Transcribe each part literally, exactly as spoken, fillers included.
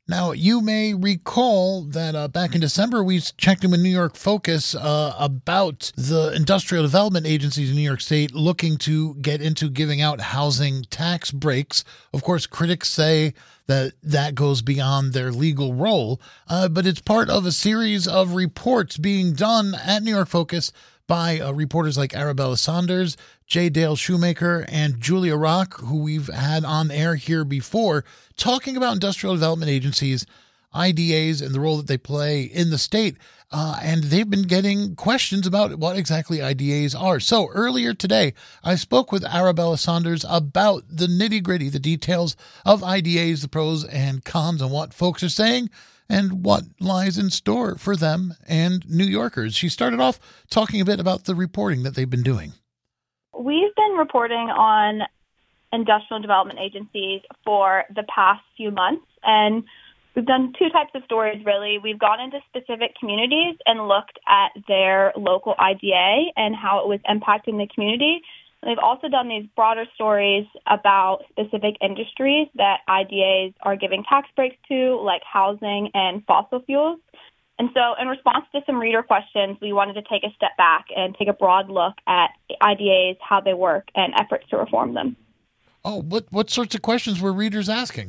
Now, you may recall that uh, back in December, we checked in with New York Focus uh, about the industrial development agencies in New York State looking to get into giving out housing tax breaks. Of course, critics say that that goes beyond their legal role, uh, but it's part of a series of reports being done at New York Focus by uh, reporters like Arabella Saunders, J. Dale Shoemaker, and Julia Rock, who we've had on air here before, talking about industrial development agencies, I D As, and the role that they play in the state. Uh, and they've been getting questions about what exactly I D As are. So earlier today, I spoke with Arabella Saunders about the nitty-gritty, the details of I D As, the pros and cons, and what folks are saying, and what lies in store for them and New Yorkers. She started off talking a bit about the reporting that they've been doing. We've been reporting on industrial development agencies for the past few months, and we've done two types of stories, really. We've gone into specific communities and looked at their local I D A and how it was impacting the community. We've also done these broader stories about specific industries that I D As are giving tax breaks to, like housing and fossil fuels. And so in response to some reader questions, we wanted to take a step back and take a broad look at I D As, how they work, and efforts to reform them. Oh, what, what sorts of questions were readers asking?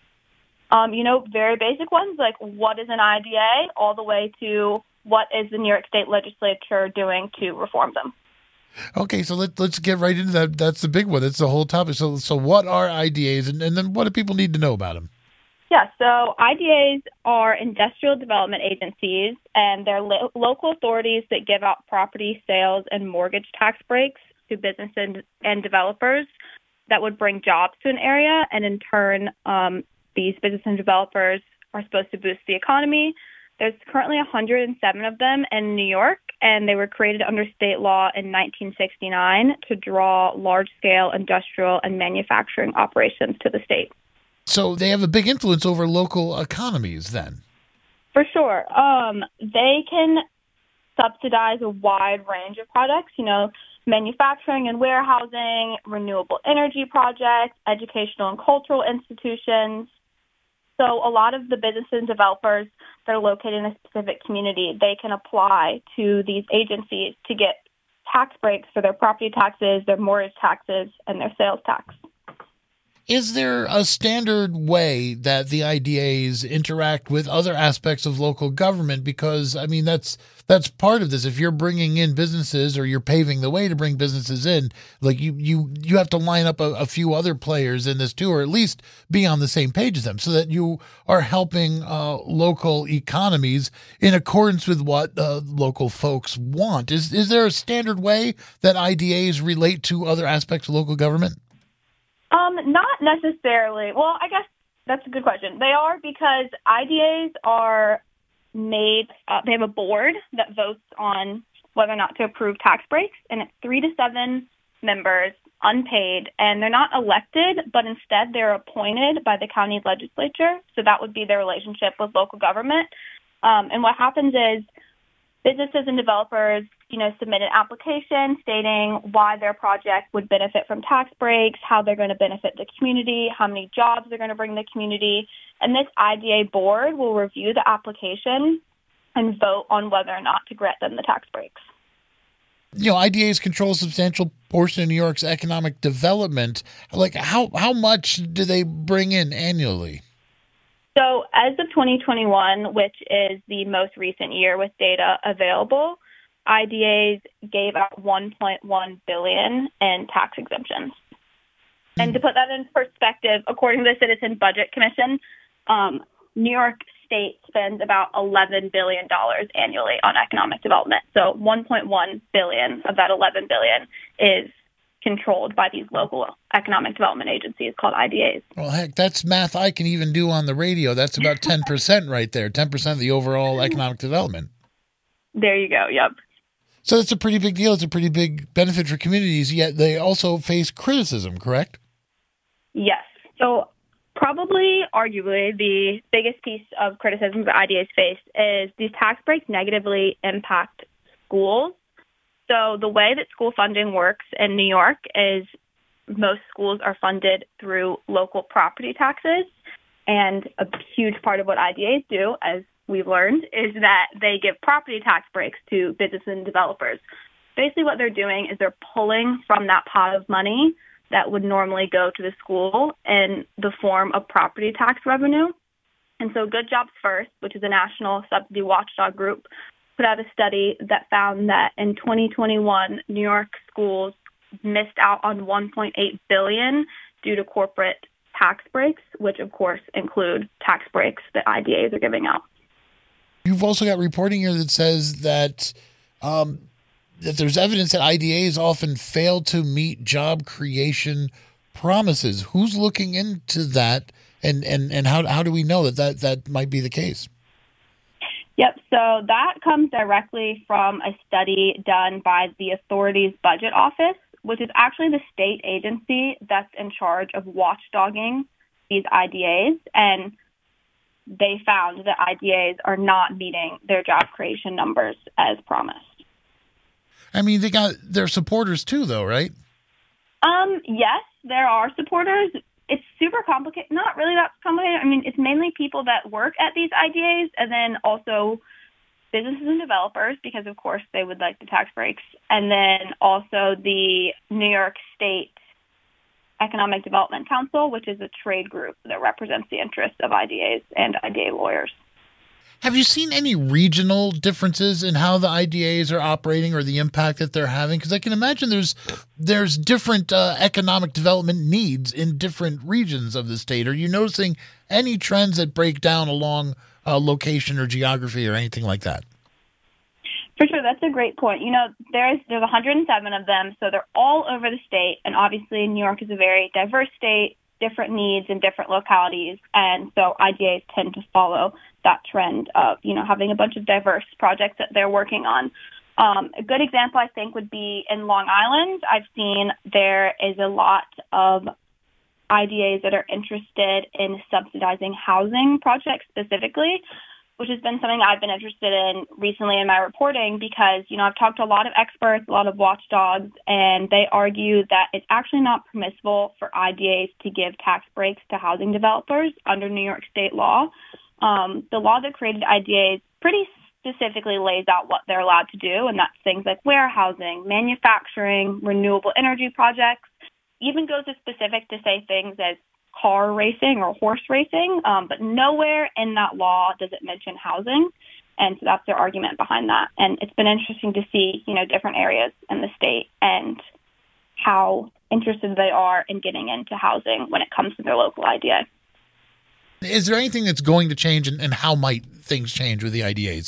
Um, you know, very basic ones like what is an I D A, all the way to what is the New York State Legislature doing to reform them. Okay, so let, let's get right into that. That's the big one. That's the whole topic. So so what are I D As, and, and then what do people need to know about them? Yeah, so I D As are industrial development agencies, and they're lo- local authorities that give out property sales and mortgage tax breaks to businesses and, and developers that would bring jobs to an area, and in turn, um, these business and developers are supposed to boost the economy. There's currently one hundred seven of them in New York, and they were created under state law in nineteen sixty-nine to draw large-scale industrial and manufacturing operations to the state. So they have a big influence over local economies then? For sure. Um, they can subsidize a wide range of products, you know, manufacturing and warehousing, renewable energy projects, educational and cultural institutions. So a lot of the businesses and developers that are located in a specific community, they can apply to these agencies to get tax breaks for their property taxes, their mortgage taxes, and their sales tax. Is there a standard way that the I D As interact with other aspects of local government? Because, I mean, that's that's part of this. If you're bringing in businesses or you're paving the way to bring businesses in, like you you, you have to line up a, a few other players in this too, or at least be on the same page as them so that you are helping uh, local economies in accordance with what uh, local folks want. Is, is there a standard way that I D As relate to other aspects of local government? Um, not necessarily. Well, I guess that's a good question. They are because I D As are made, uh, they have a board that votes on whether or not to approve tax breaks, and it's three to seven members, unpaid, and they're not elected, but instead they're appointed by the county legislature. So that would be their relationship with local government. Um, and what happens is businesses and developers, you know, submit an application stating why their project would benefit from tax breaks, how they're going to benefit the community, how many jobs they're going to bring the community. And this I D A board will review the application and vote on whether or not to grant them the tax breaks. You know, I D As control a substantial portion of New York's economic development. Like, how, how much do they bring in annually? So as of twenty twenty-one, which is the most recent year with data available, I D As gave out one point one billion dollars in tax exemptions. Mm-hmm. And to put that in perspective, according to the Citizen Budget Commission, um, New York State spends about eleven billion dollars annually on economic development. So one point one billion dollars of that eleven billion dollars is controlled by these local economic development agencies called I D As. Well, heck, that's math I can even do on the radio. That's about ten percent right there, ten percent of the overall economic development. There you go, yep. So it's a pretty big deal. It's a pretty big benefit for communities, yet they also face criticism, correct? Yes. So probably, arguably, the biggest piece of criticism that I D As face is these tax breaks negatively impact schools. So the way that school funding works in New York is most schools are funded through local property taxes. And a huge part of what I D As do, as we've learned, is that they give property tax breaks to businesses and developers. Basically what they're doing is they're pulling from that pot of money that would normally go to the school in the form of property tax revenue. And so Good Jobs First, which is a national subsidy watchdog group, put out a study that found that in twenty twenty-one, New York schools missed out on one point eight billion dollars due to corporate tax breaks, which of course include tax breaks that I D As are giving out. You've also got reporting here that says that um, that there's evidence that I D As often fail to meet job creation promises. Who's looking into that, and, and, and how how do we know that, that that might be the case? Yep, so that comes directly from a study done by the authority's budget office, which is actually the state agency that's in charge of watchdogging these I D As. And they found that I D As are not meeting their job creation numbers as promised. I mean, they got their supporters too, though, right? Um, yes, there are supporters. It's super complicated. Not really that complicated. I mean, it's mainly people that work at these I D As and then also businesses and developers, because, of course, they would like the tax breaks. And then also the New York State Economic Development Council, which is a trade group that represents the interests of I D As and I D A lawyers. Have you seen any regional differences in how the I D As are operating or the impact that they're having? Because I can imagine there's there's different uh, economic development needs in different regions of the state. Are you noticing any trends that break down along uh, location or geography or anything like that? For sure, that's a great point. You know, there's there's one hundred seven of them, so they're all over the state, and obviously New York is a very diverse state, different needs in different localities, and so I D As tend to follow that trend of, you know, having a bunch of diverse projects that they're working on. Um, a good example, I think, would be in Long Island. I've seen there is a lot of I D As that are interested in subsidizing housing projects specifically, which has been something I've been interested in recently in my reporting because, you know, I've talked to a lot of experts, a lot of watchdogs, and they argue that it's actually not permissible for I D As to give tax breaks to housing developers under New York state law. Um, the law that created I D As pretty specifically lays out what they're allowed to do, and that's things like warehousing, manufacturing, renewable energy projects, even goes as specific to say things as car racing or horse racing, um, but nowhere in that law does it mention housing. And so that's their argument behind that. And it's been interesting to see, you know, different areas in the state and how interested they are in getting into housing when it comes to their local I D A. Is there anything that's going to change, and, and how might things change with the I D As?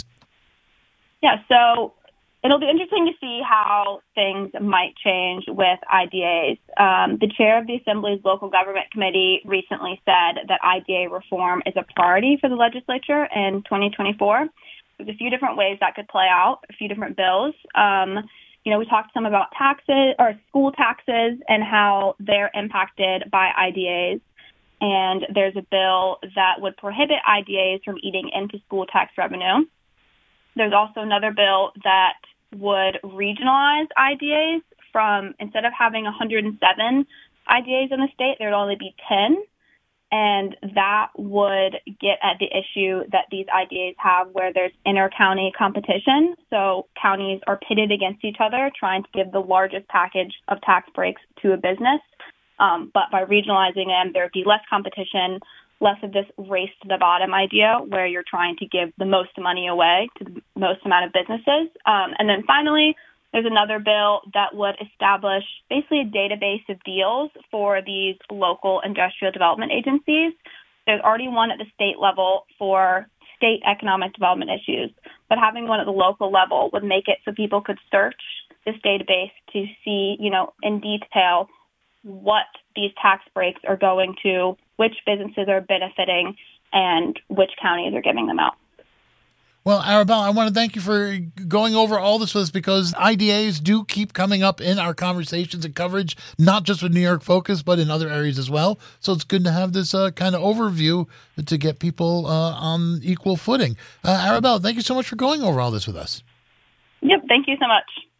Yeah, so it'll be interesting to see how things might change with I D As. Um, the chair of the Assembly's Local Government Committee recently said that I D A reform is a priority for the legislature in twenty twenty-four. There's a few different ways that could play out, a few different bills. Um, you know, we talked some about taxes or school taxes and how they're impacted by I D As. And there's a bill that would prohibit I D As from eating into school tax revenue. There's also another bill that would regionalize I D As from, instead of having one hundred seven I D As in the state, there would only be ten. And that would get at the issue that these I D As have where there's inter-county competition. So counties are pitted against each other, trying to give the largest package of tax breaks to a business. Um, but by regionalizing them, there would be less competition, less of this race to the bottom idea where you're trying to give the most money away to the most amount of businesses. Um, and then finally, there's another bill that would establish basically a database of deals for these local industrial development agencies. There's already one at the state level for state economic development issues, but having one at the local level would make it so people could search this database to see, you know, in detail what these tax breaks are going to, which businesses are benefiting, and which counties are giving them out. Well, Arabella, I want to thank you for going over all this with us because I D As do keep coming up in our conversations and coverage, not just with New York Focus, but in other areas as well. So it's good to have this uh, kind of overview to get people uh, on equal footing. Uh, Arabella, thank you so much for going over all this with us. Yep, thank you so much.